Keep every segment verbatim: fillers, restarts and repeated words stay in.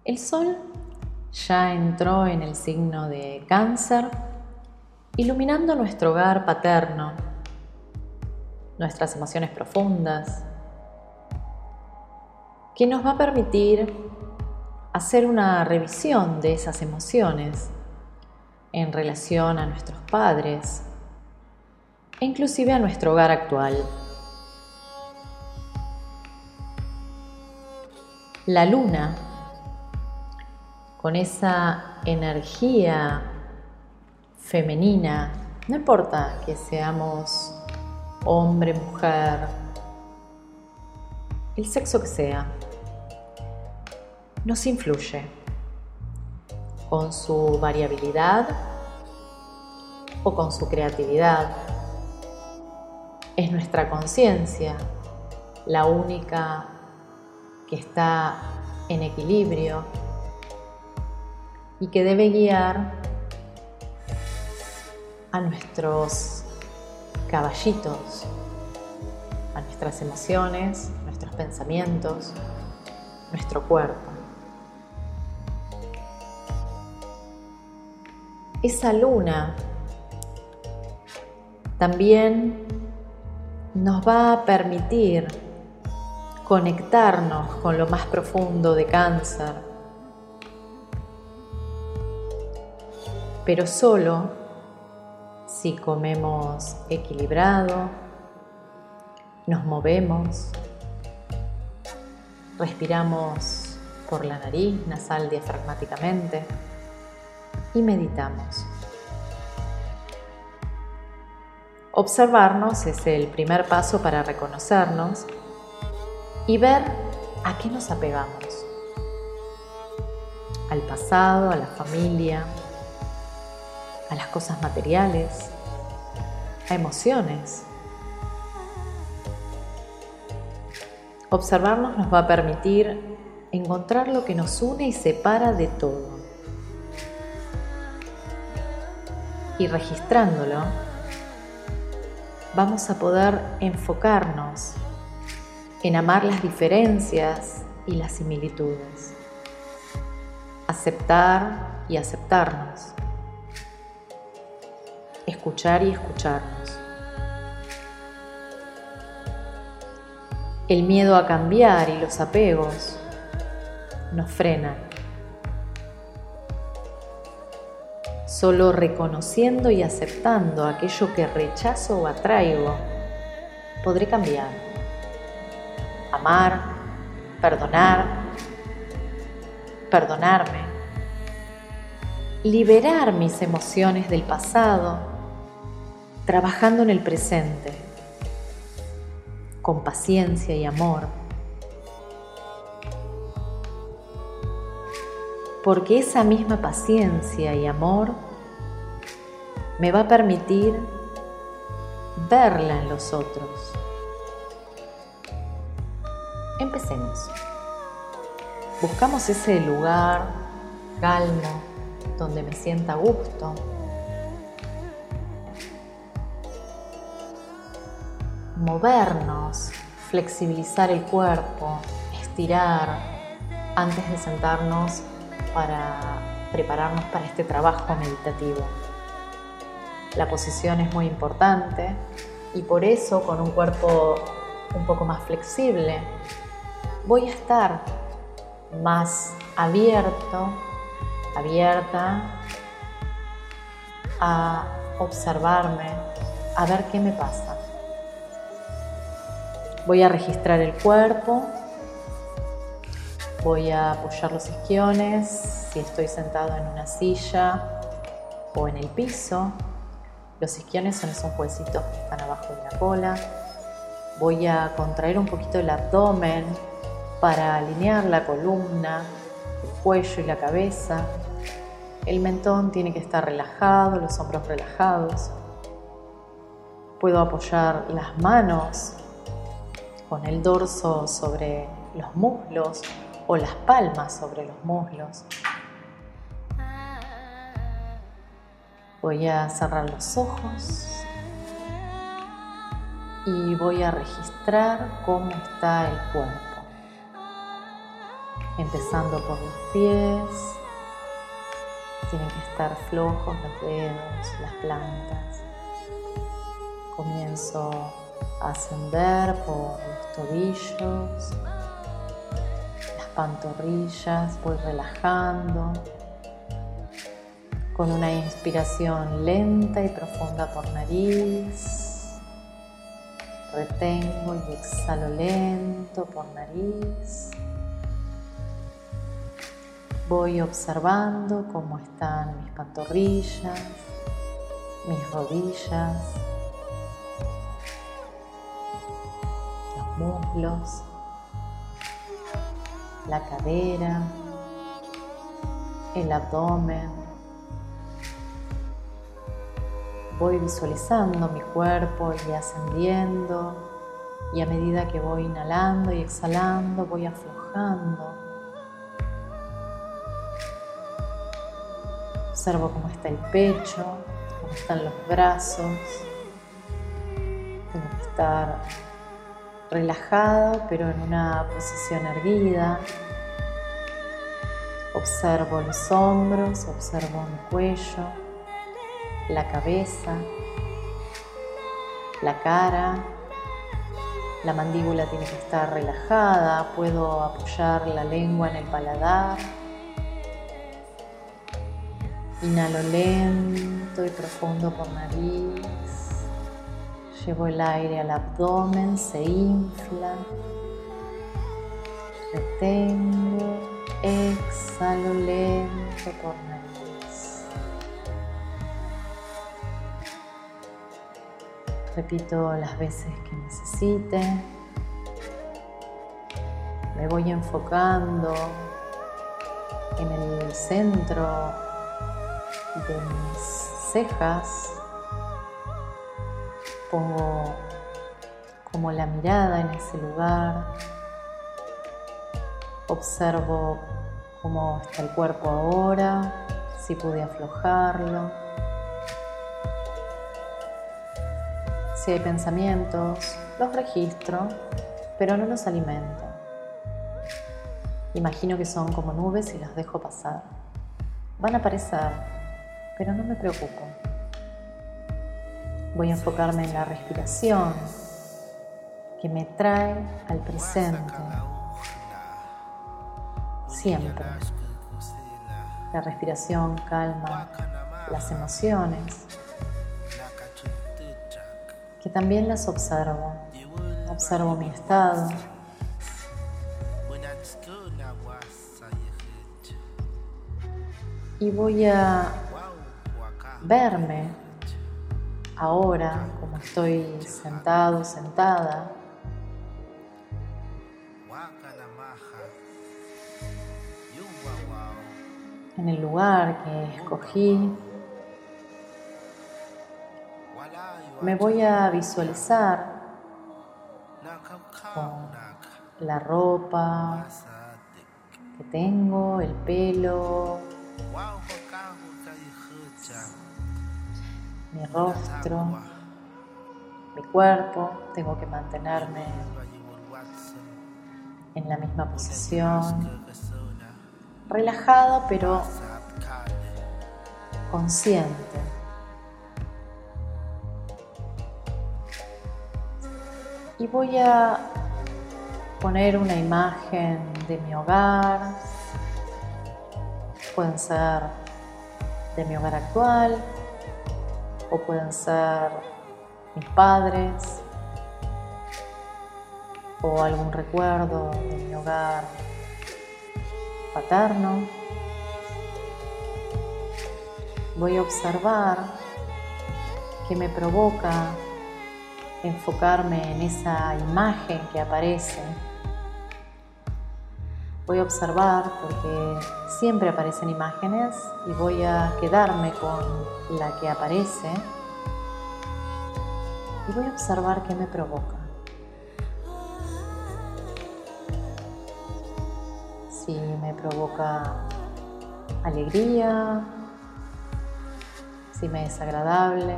El Sol ya entró en el signo de Cáncer, iluminando nuestro hogar paterno, nuestras emociones profundas, que nos va a permitir hacer una revisión de esas emociones en relación a nuestros padres e inclusive a nuestro hogar actual. La luna, con esa energía femenina, no importa que seamos hombre, mujer, el sexo que sea, nos influye con su variabilidad o con su creatividad. Es nuestra conciencia la única que está en equilibrio y que debe guiar a nuestros caballitos, a nuestras emociones, nuestros pensamientos, nuestro cuerpo. Esa luna también nos va a permitir conectarnos con lo más profundo de Cáncer, pero solo si comemos equilibrado, nos movemos, respiramos por la nariz, nasal, diafragmáticamente y meditamos. Observarnos es el primer paso para reconocernos y ver a qué nos apegamos. Al pasado, a la familia, a las cosas materiales, a emociones. Observarnos nos va a permitir encontrar lo que nos une y separa de todo. Y registrándolo, vamos a poder enfocarnos en amar las diferencias y las similitudes, aceptar y aceptarnos, escuchar y escucharnos. El miedo a cambiar y los apegos nos frenan. Solo reconociendo y aceptando aquello que rechazo o atraigo, podré cambiar, amar, perdonar, perdonarme, liberar mis emociones del pasado, trabajando en el presente, con paciencia y amor. Porque esa misma paciencia y amor me va a permitir verla en los otros. Empecemos. Buscamos ese lugar calmo, donde me sienta a gusto. Movernos, flexibilizar el cuerpo, estirar antes de sentarnos para prepararnos para este trabajo meditativo. La posición es muy importante y por eso, con un cuerpo un poco más flexible, voy a estar más abierto, abierta a observarme, a ver qué me pasa. Voy a registrar el cuerpo, voy a apoyar los isquiones, si estoy sentado en una silla o en el piso. Los isquiones son esos huesitos que están abajo de la cola. Voy a contraer un poquito el abdomen para alinear la columna, el cuello y la cabeza. El mentón tiene que estar relajado, los hombros relajados. Puedo apoyar las manos con el dorso sobre los muslos o las palmas sobre los muslos. Voy a cerrar los ojos y voy a registrar cómo está el cuerpo. empezando por los pies. Tienen que estar flojos los dedos, las plantas. Comienzo a ascender por los tobillos, las pantorrillas, voy relajando con una inspiración lenta y profunda por nariz. Retengo y exhalo lento por nariz. Voy observando cómo están mis pantorrillas, mis rodillas, los muslos, la cadera, el abdomen. Voy visualizando mi cuerpo y ascendiendo, y a medida que voy inhalando y exhalando voy aflojando. Observo cómo está el pecho, cómo están los brazos. Tengo que estar relajada, pero en una posición erguida. Observo los hombros, observo mi cuello, la cabeza, la cara. La mandíbula tiene que estar relajada. Puedo apoyar la lengua en el paladar. Inhalo lento y profundo por nariz. Llevo el aire al abdomen, se infla. Retengo, exhalo lento por nariz. Repito las veces que necesite. Me voy enfocando en el centro de mis cejas. Pongo como la mirada en ese lugar. Observo cómo está el cuerpo ahora, si pude aflojarlo. Si hay pensamientos, los registro, pero no los alimento. Imagino que son como nubes y los dejo pasar. Van a aparecer, pero no me preocupo. Voy a enfocarme en la respiración que me trae al presente. Siempre. La respiración calma las emociones, que también las observo. Observo mi estado. Y voy a verme ahora como estoy sentado, sentada, en el lugar que escogí. Me voy a visualizar con la ropa que tengo, el pelo, mi rostro, mi cuerpo. Tengo que mantenerme en la misma posición, relajado pero consciente. Y voy a poner una imagen de mi hogar. Pueden ser de mi hogar actual o pueden ser mis padres o algún recuerdo de mi hogar paterno. Voy a observar qué me provoca enfocarme en esa imagen que aparece. Voy a observar porque siempre aparecen imágenes y voy a quedarme con la que aparece y voy a observar qué me provoca. Si me provoca alegría, si me es agradable,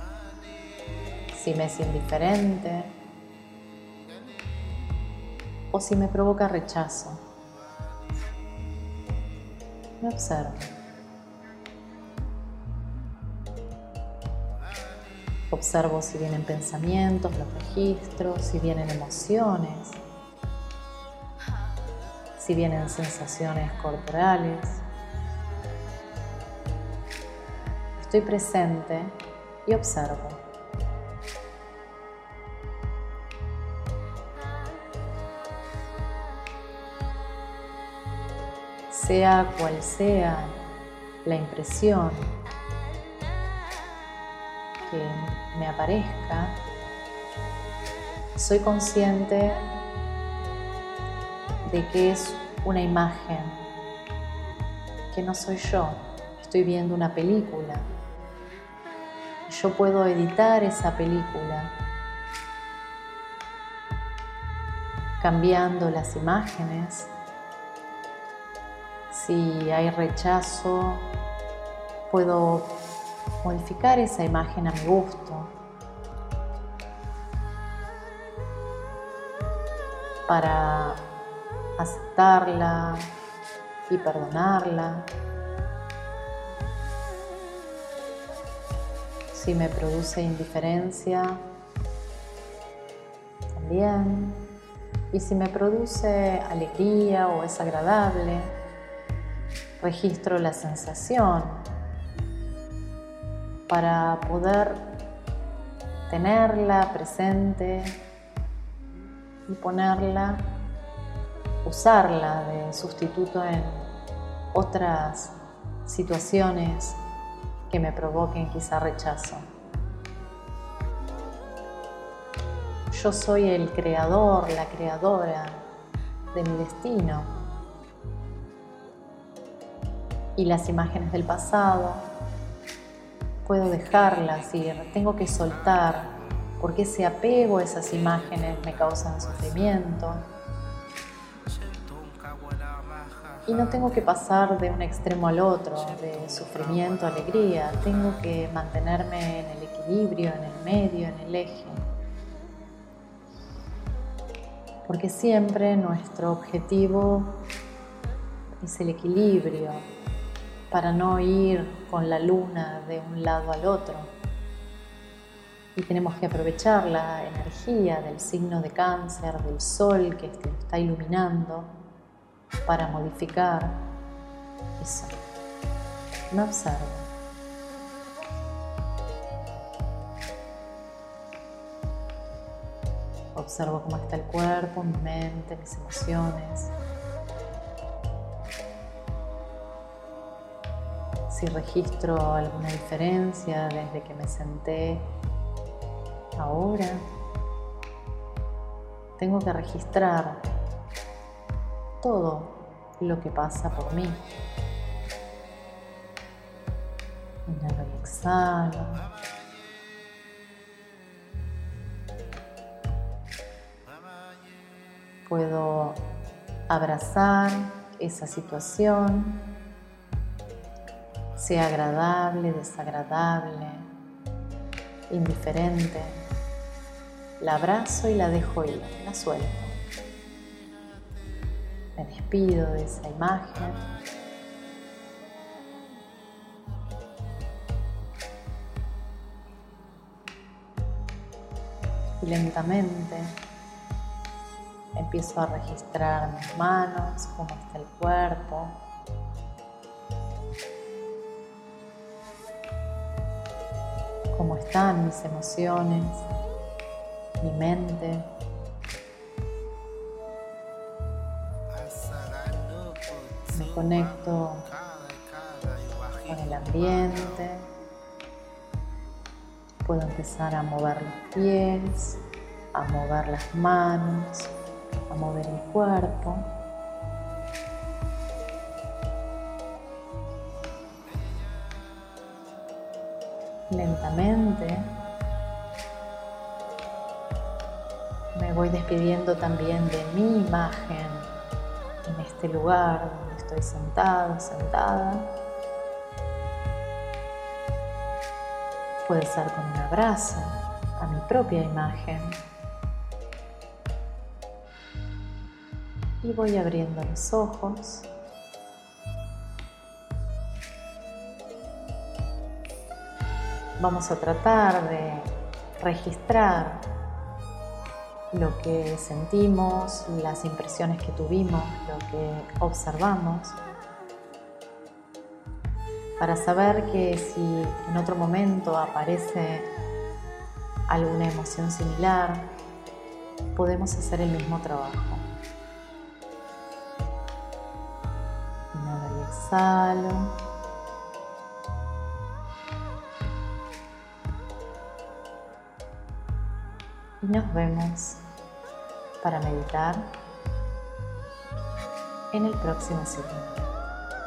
si me es indiferente. o si me provoca rechazo. Me observo. Observo si vienen pensamientos, los registros, si vienen emociones, si vienen sensaciones corporales. Estoy presente y observo. Sea cual sea la impresión que me aparezca, soy consciente de que es una imagen, que no soy yo. Estoy viendo una película. Yo puedo editar esa película, cambiando las imágenes. Si hay rechazo, puedo modificar esa imagen a mi gusto para aceptarla y perdonarla. Si me produce indiferencia, también. Y si me produce alegría o es agradable, registro la sensación para poder tenerla presente y ponerla, usarla de sustituto en otras situaciones que me provoquen quizá rechazo. Yo soy el creador, la creadora de mi destino. Y las imágenes del pasado puedo dejarlas ir, tengo que soltar, porque ese apego a esas imágenes me causan sufrimiento. Y no tengo que pasar de un extremo al otro, de sufrimiento a alegría. Tengo que mantenerme en el equilibrio, en el medio, en el eje. Porque siempre nuestro objetivo es el equilibrio, para no ir con la luna de un lado al otro. Y tenemos que aprovechar la energía del signo de Cáncer, del sol que lo está iluminando, para modificar eso. Me observo. Observo cómo está el cuerpo, mi mente, mis emociones. Si registro alguna diferencia desde que me senté ahora, tengo que registrar todo lo que pasa por mí. Inhalo y exhalo. Puedo abrazar esa situación, sea agradable, desagradable, indiferente. La abrazo y la dejo ir, la suelto. Me despido de esa imagen. Y lentamente empiezo a registrar mis manos, cómo está el cuerpo. Cómo están mis emociones, mi mente. Me conecto con el ambiente. Puedo empezar a mover los pies, a mover las manos, a mover el cuerpo. Lentamente me voy despidiendo también de mi imagen en este lugar donde estoy sentado, sentada. Puede ser con un abrazo a mi propia imagen. Y voy abriendo los ojos. Vamos a tratar de registrar lo que sentimos, las impresiones que tuvimos, lo que observamos, para saber que si en otro momento aparece alguna emoción similar, podemos hacer el mismo trabajo. Inhalo y exhalo. Y nos vemos para meditar en el próximo ciclo.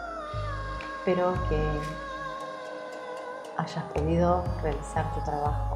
Espero que hayas podido realizar tu trabajo